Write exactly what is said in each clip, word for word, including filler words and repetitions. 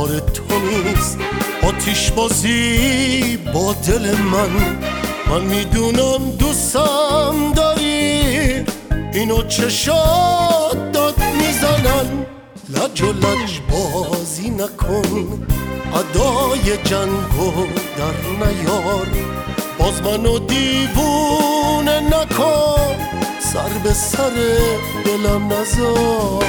کار تو نیست آتیش بازی با دل من. من میدونم دوستم داری، اینو چشات داد میزنن. لج و لج بازی نکن، ادای جنگو در نیار. باز منو دیوونه نکن، سر به سر دلم نزار.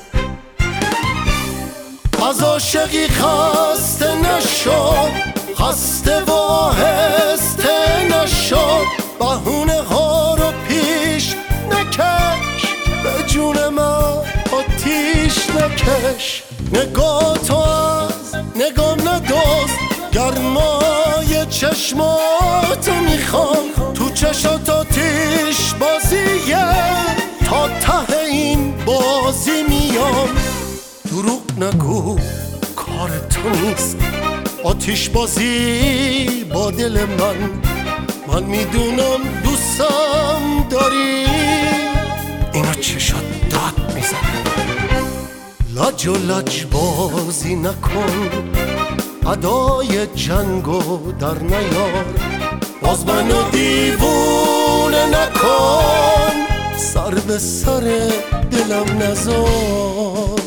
از عاشقی خسته نشو، خسته و آهسته نشو. بهونه ها رو پیش نکش، به جون من آتیش نکش. نگاه تو از نگام ندوز، گرمای چشماتو میخوام. تو چشات آتیش بازیه، تا ته این بازی میام. دروغ نگو کار تو نیست آتیش بازی با دل من. من میدونم دوستم داری، اینا چشات داد میزنه. لج و لج بازی نکن، ادای جنگو در نیار. باز منو دیوونه نکن، سر به سر دلم نزار.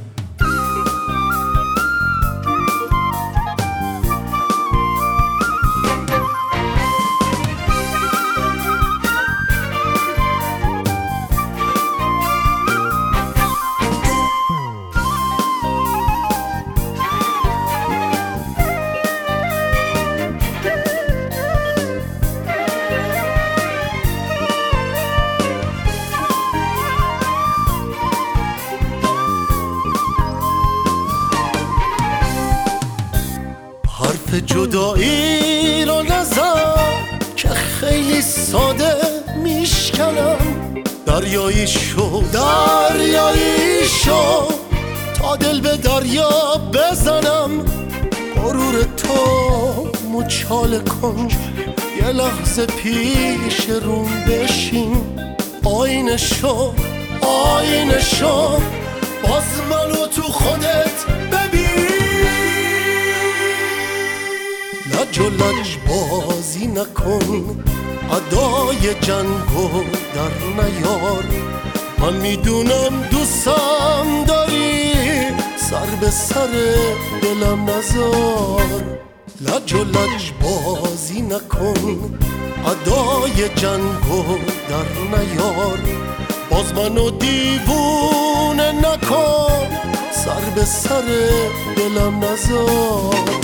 حرف جدایی رو نزن که خیلی ساده میشکنم. دریایی شو دریایی شو، تا دل به دریا بزنم. غرور تو مچاله کن، یه لحظه پیش روم بشین. آینه شو آینه شو، باز منو تو خودت ببین. لج و لج بازی نکن، ادای جنگو در نیار. من میدونم دوستم داری، سر به سر دلم نزار. لج و لج بازی نکن، ادای جنگو در نیار. باز منو دیوونه نکن، سر به سر دلم نزار.